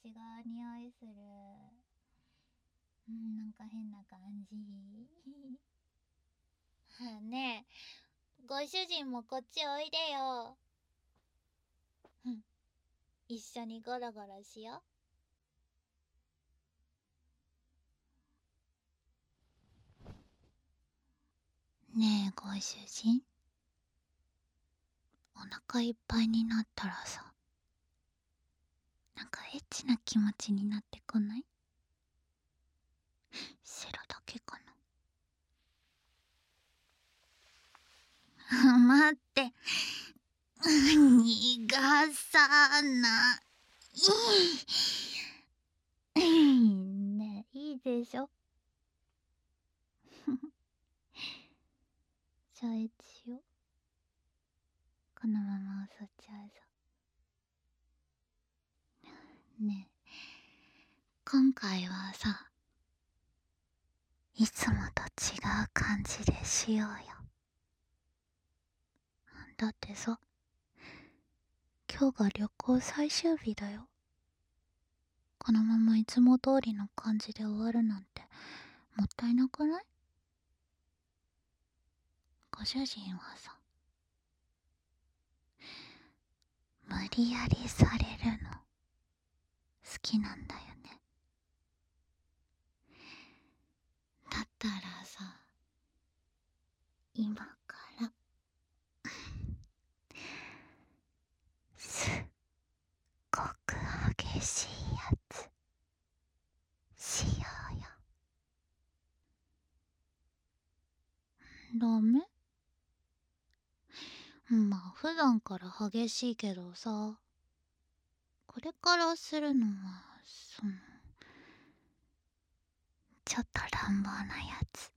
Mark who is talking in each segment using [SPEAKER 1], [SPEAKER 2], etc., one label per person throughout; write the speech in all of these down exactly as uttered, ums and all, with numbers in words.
[SPEAKER 1] 違う匂いする。うん、なんか変な感じ。ねえ、ご主人もこっちおいでよ。うん、一緒にゴロゴロしよう。ねえ、ご主人。お腹いっぱいになったらさ、なんかエッチな気持ちになってこない？セロだけかな。待って。逃がさない。ねえ、いいでしょ。じゃあエッチしよう。このまま襲っちゃうぞ。ねえ、今回はさ、いつもと違う感じでしようよ。だってさ、今日が旅行最終日だよ。このままいつも通りの感じで終わるなんてもったいなくない？ご主人はさ、無理やりされるの好きなんだよね。だったらさ、今からすっごく激しいやつしようよ。ダメ？まあ普段から激しいけどさ、これからするのはそのちょっと乱暴なやつ。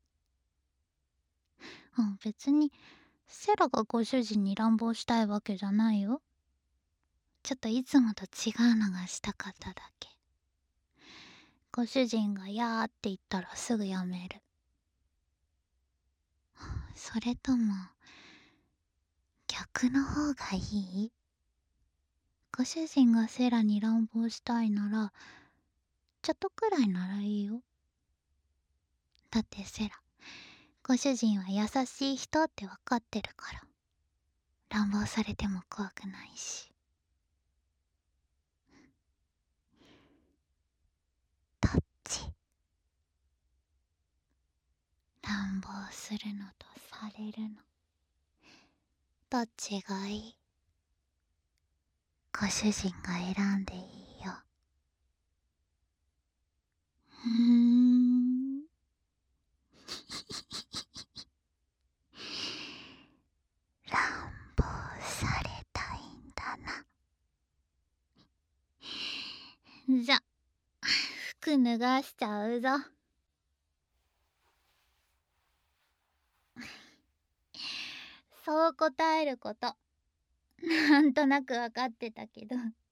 [SPEAKER 1] うん、別にセラがご主人に乱暴したいわけじゃないよ。ちょっといつもと違うのがしたかっただけ。ご主人がやーって言ったらすぐやめる。それとも逆の方がいい？ご主人がセラに乱暴したいならちょっとくらいならいいよ。だってセラ、ご主人は優しい人ってわかってるから、乱暴されても怖くないし。どっち？乱暴するのとされるの、どっちがいい？ご主人が選んでいいよ。ふーん。乱暴されたいんだな。じゃ、服脱がしちゃうぞ。そう答えること、なんとなくわかってたけど。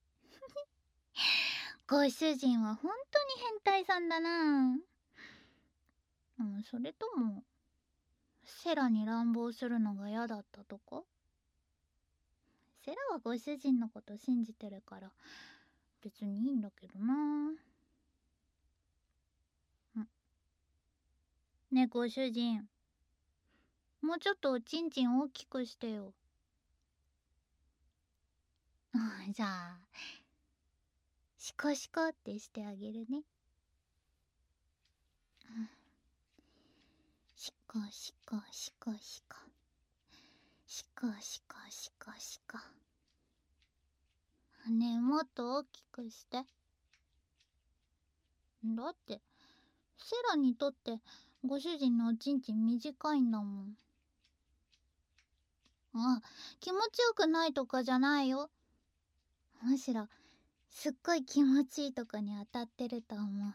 [SPEAKER 1] ご主人は本当に変態さんだな。うん、それとも、セラに乱暴するのが嫌だったとか？セラはご主人のこと信じてるから別にいいんだけどな。んねえご主人、もうちょっとおちんちん大きくしてよ。じゃあシコシコってしてあげるね。シコシコシコシコシコシコシコシコ。ねえもっと大きくして。だってセラにとってご主人のおちんちん短いんだもん。あ、気持ちよくないとかじゃないよ。むしろすっごい気持ちいいとこに当たってると思う。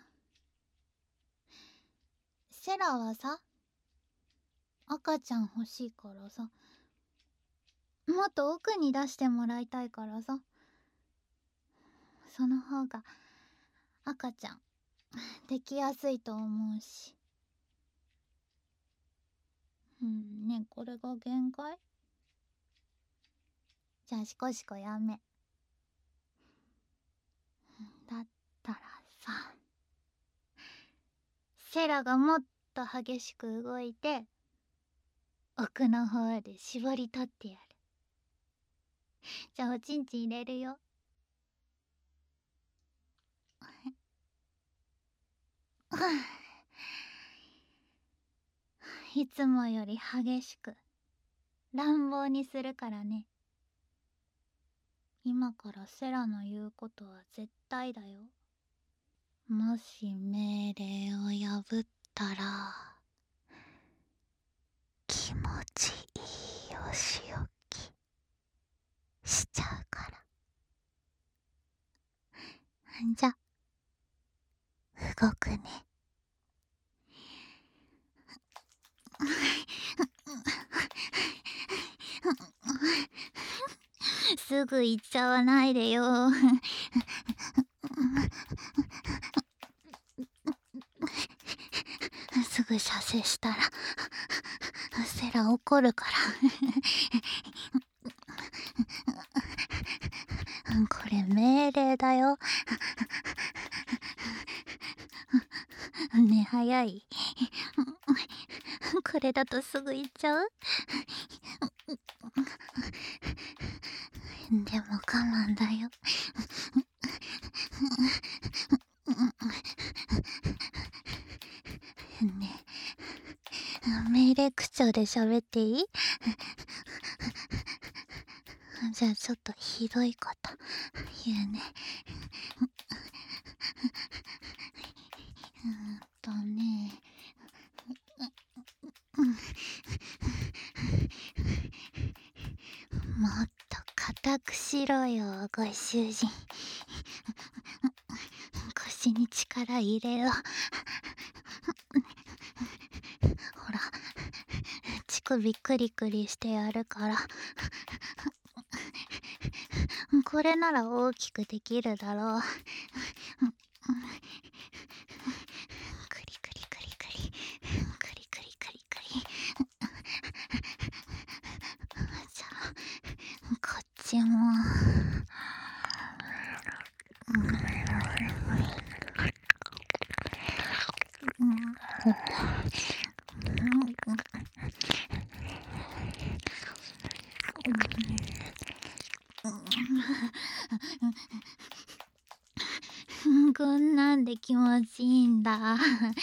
[SPEAKER 1] セラはさ、赤ちゃん欲しいからさ、もっと奥に出してもらいたいからさ、その方が赤ちゃんできやすいと思うし。うんね、これが限界？じゃあシコシコやめ。だったらさ、セラがもっと激しく動いて奥の方で絞り取ってやる。じゃあおちんちん入れるよ。いつもより激しく乱暴にするからね。今からセラの言うことは絶対だよ。もし命令を破ったら気持ちいいお仕置きしちゃうから。じゃ動くね。すぐ行っちゃわないでよ。すぐ射精したらセラ怒るから。これ命令だよ。ね、早い。これだとすぐ行っちゃう。でも我慢だよ。ねえ、命令口調で喋っていい？じゃあちょっとひどいこと言うね。うんとね、もっと固くしろよ、ご主人。腰に力入れろ。ほら、乳首クリクリしてやるから。これなら大きくできるだろう。クリクリクリクリクリクリクリクリ。じゃあこっちも。こんなんで気持ちいいんだ。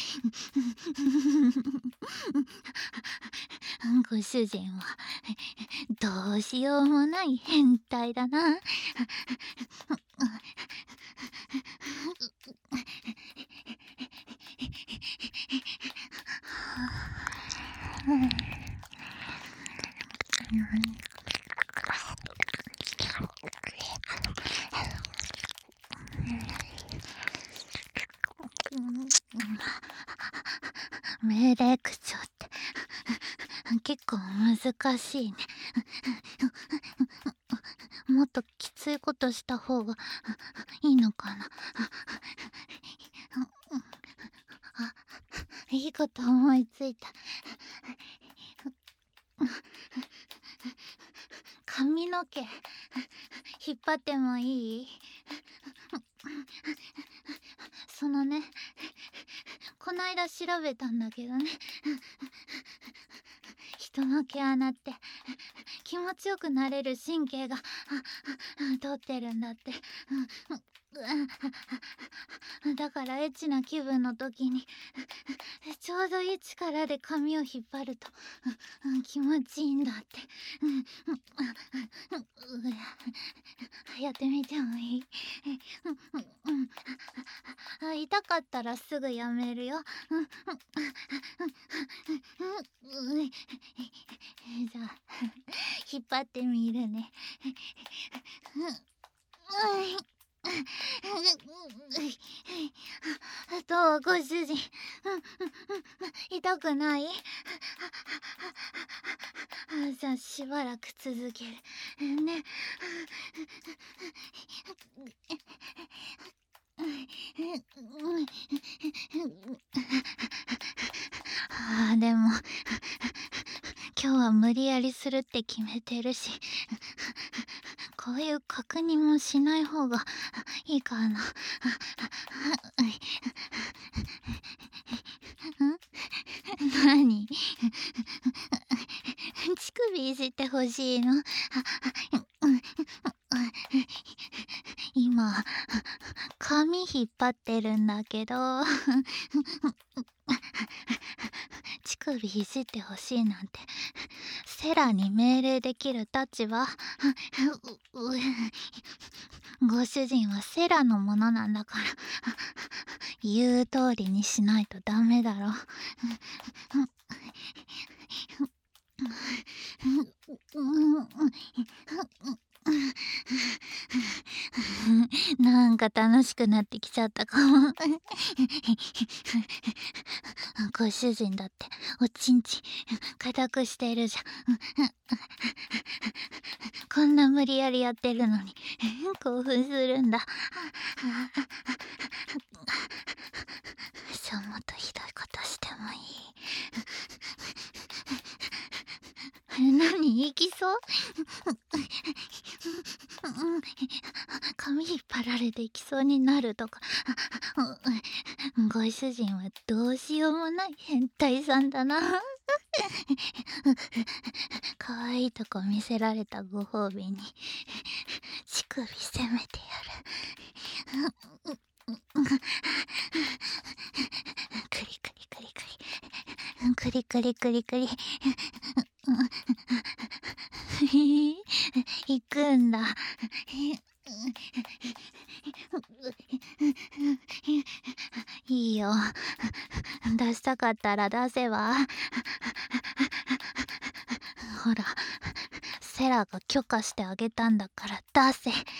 [SPEAKER 1] ご主人はどうしようもない変態だな。命令口調って結構難しいね。もっときついことした方がいいのかな。あ、いいこと思いついた。髪の毛引っ張ってもいい？そのね、こないだ調べたんだけどね、人の毛穴って気持ちよくなれる神経が通ってるんだって。だからエッチな気分の時にちょうどいい力で髪を引っ張ると気持ちいいんだって。やってみてもいい？痛かったらすぐやめるよ。じゃあ引っ張ってみるね。どう、ご主人。痛くない？じゃあしばらく続けるね。あーでも今日は無理やりするって決めてるし、こういう確認もしない方がいいかな。 なに乳首いじってほしいの？今髪引っ張ってるんだけど乳首いじってほしいなんてセラに命令できる立場？ご主人はセラのものなんだから言う通りにしないとダメだろ。なんか楽しくなってきちゃったかも。ご主人だっておちんち固くしてるじゃん。こんな無理やりやってるのに興奮するんだ。じゃあもっとひどいことしてもいい？何、行きそう？髪引っ張られていきそうになるとか。ご主人はどうしようもない変態さんだな。可愛いとこ見せられたご褒美に乳首攻めてやる。クリクリクリクリクリクリクリクリ行くんだ。いいよ、出したかったら出せば。ほら、セラが許可してあげたんだから出せ。出せ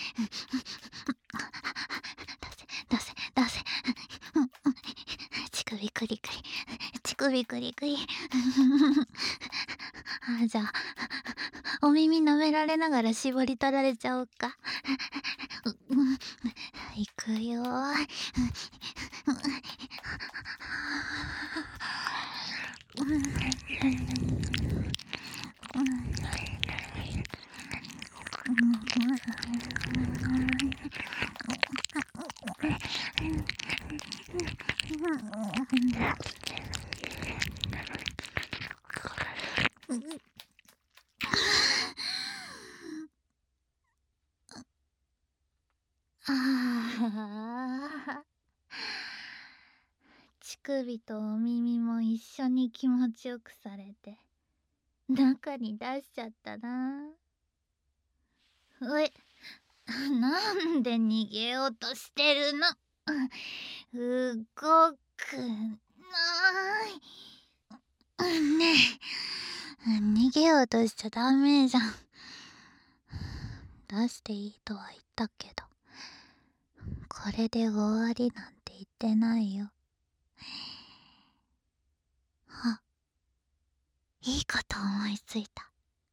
[SPEAKER 1] 出せ出せ。乳首クリクリ乳首クリクリ。あ、じゃあお耳舐められながら絞り取られちゃおうか。いくよ。ああ、乳首とお耳も一緒に気持ちよくされて中に出しちゃったな。え、なんで逃げようとしてるの？動くない。ねえ、逃げようとしちゃダメじゃん。出していいとは言ったけど、これで終わりなんて言ってないよ。あ、いいこと思いついた。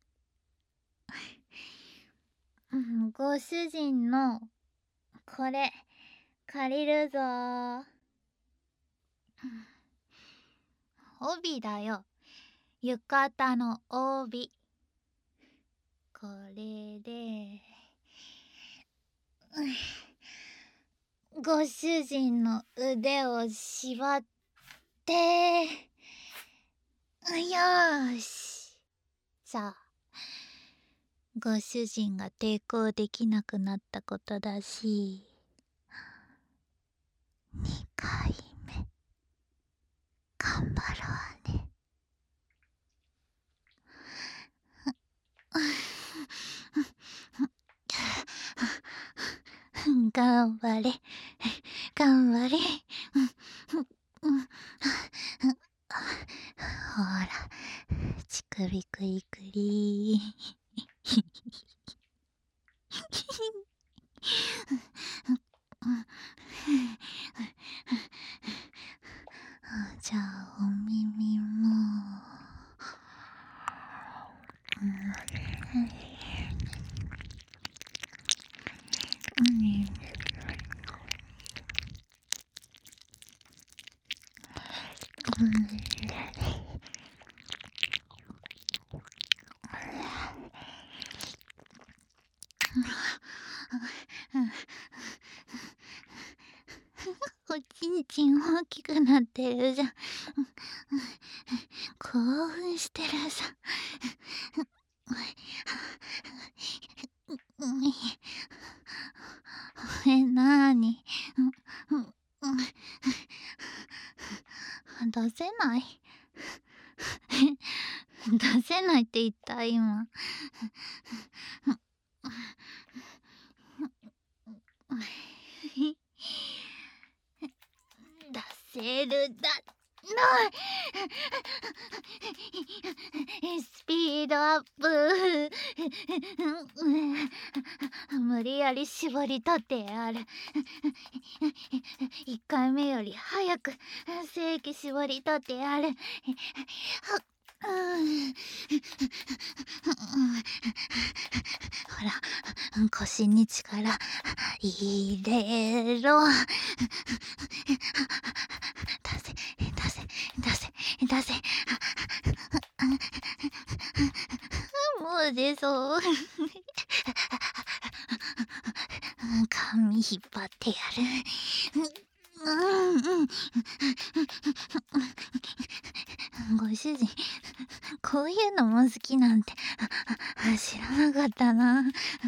[SPEAKER 1] うん、ご主人のこれ借りるぞー。帯だよ、浴衣の帯。これでご主人の腕を縛って、よーし。じゃあご主人が抵抗できなくなったことだし、にかいめ頑張ろうね。頑張れ頑張れ。ほら、乳首クリクリ。じゃあお耳も。 ちん大きくなってるじゃん。興奮してるさ。え、なーに？出せない？出せないって言った今。出せるだな。スピードアップ。無理やり絞り取ってやる。一回目より早く正規絞り取ってやる。ほら、腰に力入れろ。出せ出せ出せ出せ。もう出そう。髪引っ張ってやる。うんうん。ご主人、こういうのも好きなんて知らなかったな。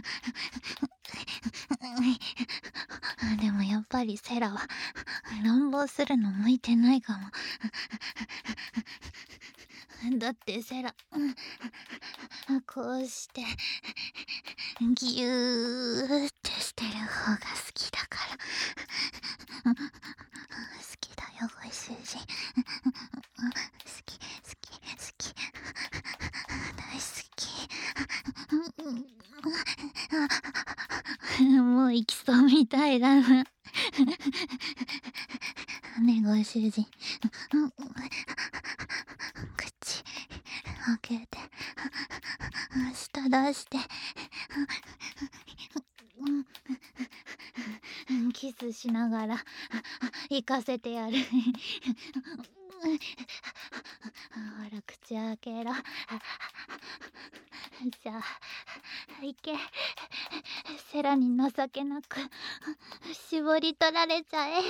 [SPEAKER 1] でもやっぱりセラは乱暴するの向いてないかも。だってセラ、こうしてギューってしてる方が好きだから。好きだよご主人。好き好き好き大好き。もう行きそうみたいだな。ねえご主人、口開けて舌出してキスしながら行かせてやる。ほら口開けろ。じゃあ行け。セラに情けなく絞り取られちゃえ。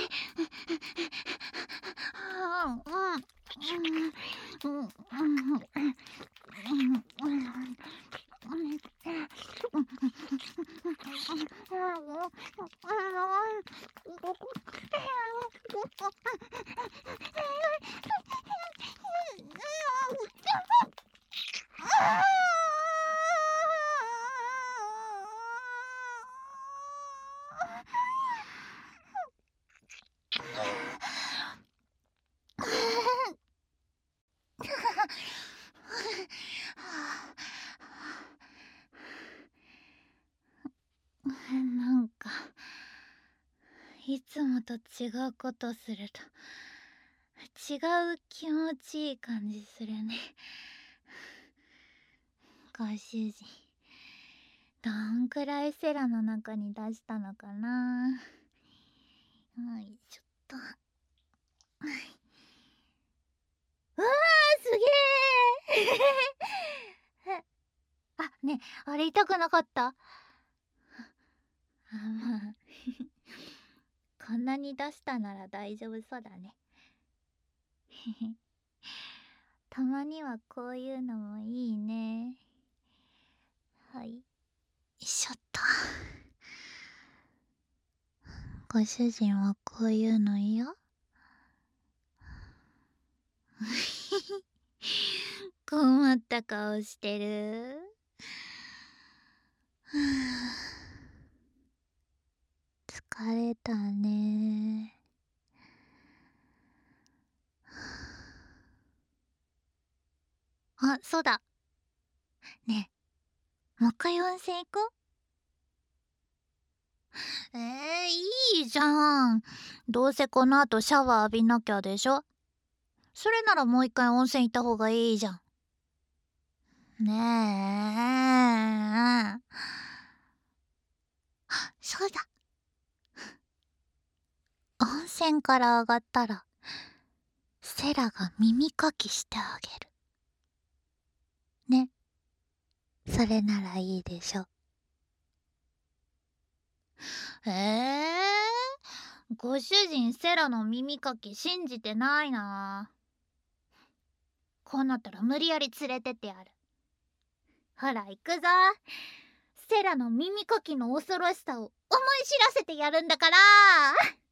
[SPEAKER 1] なんかいつもと違うことすると違う気持ちいい感じするね。ご主人、どんくらいセラの中に出したのかな。はい、ちょっと。うわーすげーあ、ね、あれ痛くなかった？あ、まあこんなに出したなら大丈夫そうだね。たまにはこういうのもいいね。はい、よいしょっと。ご主人はこういうの嫌？困った顔してる。疲れたね。あ、そうだ。ねえ、もう一回温泉行こう。えー、いいじゃん。どうせこの後シャワー浴びなきゃでしょ。それならもう一回温泉行った方がいいじゃん。ねえ。そうだ。温泉から上がったらセラが耳かきしてあげるね。それならいいでしょ。えー、 ご主人セラの耳かき信じてないな。こうなったら無理やり連れてってやる。ほら行くぞ。セラの耳かきの恐ろしさを思い知らせてやるんだから。